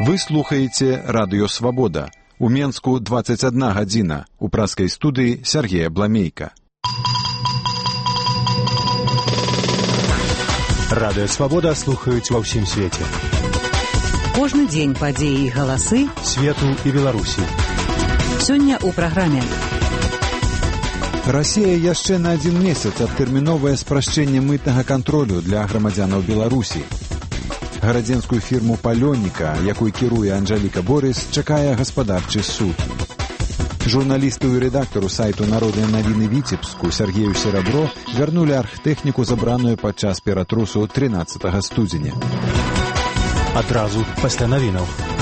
Вы слухаеце радыё «Свабода». У Менску 21 гадзіна. У праскай студыі Сергея Бламейка. Радыё «Свабода» слухаюць ва ўсім свеце. Кожны дзень падзеі і галасы свету і Беларусі. Сёння ў праграме. Расія яшчэ на 1 месяц адтэрміновае спрашчэнне мытнага кантролю для грамадзянаў Беларусі. Гарадзенскую фірму «Палённіка», якой кіруе Анжэліка Борыс, чакае гаспадарчы суд. Журналісту і рэдактару сайту «Народныя навіны» Віцебску Сергею Серабро вярнулі архтэхніку, забраную падчас ператрусу 13 студзеня. Адразу пасля навінаў.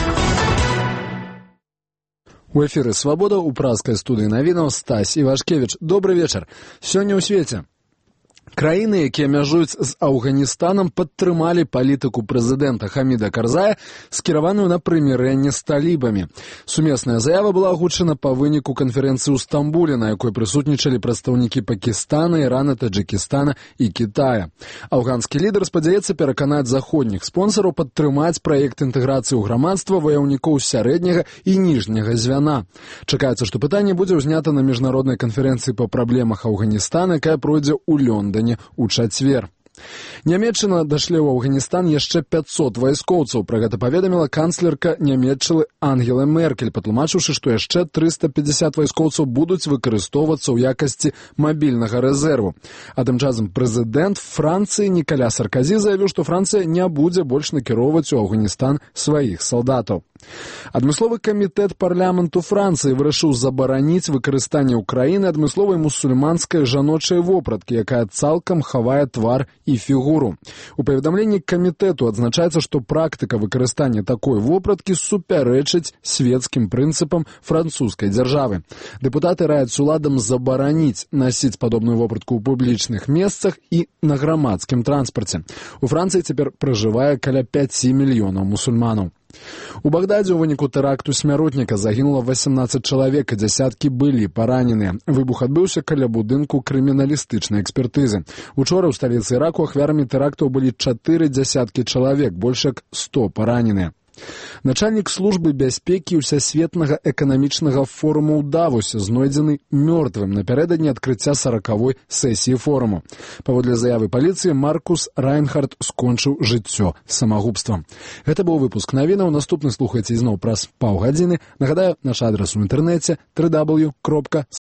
У эфіры «Свабода» у праскай студыі навінаў Стась Івашкевіч. Добры вечар. Сёння ў свеце. Краіны, якія мяжуюць з Афганістанам, падтрымалі палітыку прэзідэнта Хаміда Карзая, скіраваную на прымірэнне з талібамі. Сумесная заява была агучана па выніку канферэнцыі ў Стамбуле, на якой прысутнічалі прадстаўнікі Пакістана, Ірана, Таджыкістана і Кітая. Афганскі лідар спадзяецца пераканаць заходніх спонсараў падтрымаць праект інтэграцыі ў грамадства ваяўнікоў сярэдняга і ніжняга звяна. Чакаецца, што пытанне будзе ўзнята на міжнароднай канферэнцыі па праблемах Афганістана, якая пройдзе ў Лондоне у чацвер. Нямецчына дашле ў Афганістан яшчэ 500 вайскоўцаў. Пра гэта паведаміла канцлерка Нямецчыны Ангела Меркель, патлумачыўшы, што яшчэ 350 вайскоўцаў будуць выкарыстоўвацца ў якасці мабільнага рэзерву. А тым часам прэзідэнт Францыі Нікаля Сарказі заявіў, што Францыя не будзе больш накіроўваць у Афганістан сваіх салдатаў. Адмысловы камітэт парламенту Францыі вырашыў забараніць выкарыстанне ў краіны адмысловай мусульманскай жаночай вопраткі, якая цалкам хавае твар і фігуру. У паведамленні камітэту адзначаецца, што практыка выкарыстання такой вопраткі супярэчыць свецкім прынцыпам французскай дзяржавы. Дэпутаты раяць уладам забараніць насіць падобную вопратку ў публічных месцах і на грамадскім транспарце. У Францыі цяпер пражывае каля 5 мільёнаў мусульманаў. У Багдадзе ў выніку тэракту смяротніка загінула 18 чалавек, а дзясяткі былі параненыя. Выбух адбыўся каля будынку крыміналістычнай экспертызы. Учора ў сталіцы Іраку ахвярамі тэрактаў былі 4 дзясяткі чалавек, больш як 100 параненыя. Начальнік службы бяспекі ўсясветнага эканамічнага форуму ў Давосе знойдзены мёртвым напярэдадні адкрыцця 40-й сесіі форуму. Паводле заявы паліцыі, Маркус Райнхард скончыў жыццё самагубствам. Гэта быў выпуск навінаў. Наступны слухайце ізноў праз паўгадзіны. Нагадаю, наш адрас у інтэрнэце www.swabodna.org.